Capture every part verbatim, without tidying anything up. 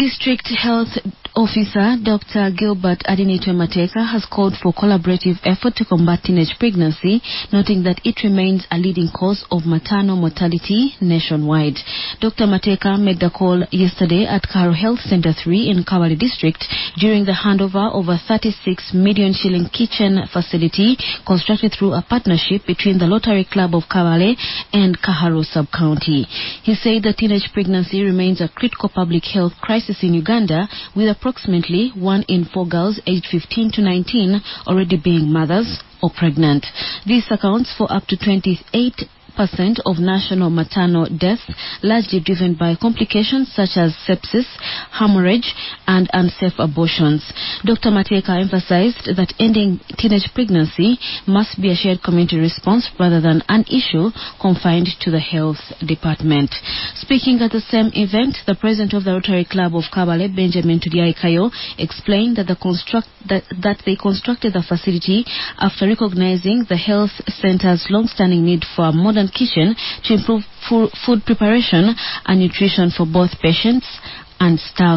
District Health Officer Doctor Gilbert Adinitwe Mateka has called for collaborative effort to combat teenage pregnancy, noting that it remains a leading cause of maternal mortality nationwide. Doctor Mateka made the call yesterday at Kaharo Health Center three in Kawale District during the handover of a thirty-six million shilling kitchen facility constructed through a partnership between the Rotary Club of Kawale and Kaharo Sub-County. He said that teenage pregnancy remains a critical public health crisis in Uganda, with approximately one in four girls aged fifteen to nineteen already being mothers or pregnant. This accounts for up to twenty-eight percent of national maternal deaths, largely driven by complications such as sepsis, hemorrhage, and unsafe abortions. Doctor Mateka emphasized that ending teenage pregnancy must be a shared community response rather than an issue confined to the health department. Speaking at the same event, the president of the Rotary Club of Kabale, Benjamin Tudiaikayo, explained that, the construct, that, that they constructed the facility after recognizing the health center's long-standing need for a modern kitchen to improve food preparation and nutrition for both patients and staff.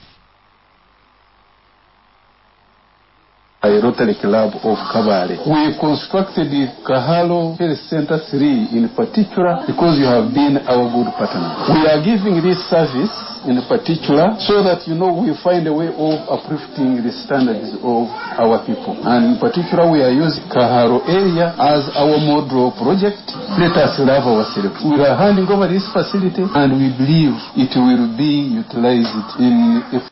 A Rotary Club of Kabale. We constructed the Kaharo Health Center three in particular because you have been our good partner. We are giving this service in particular so that, you know, we find a way of uplifting the standards of our people. And in particular, we are using Kaharo area as our model project. Let us love ourselves. We are handing over this facility and we believe it will be utilized in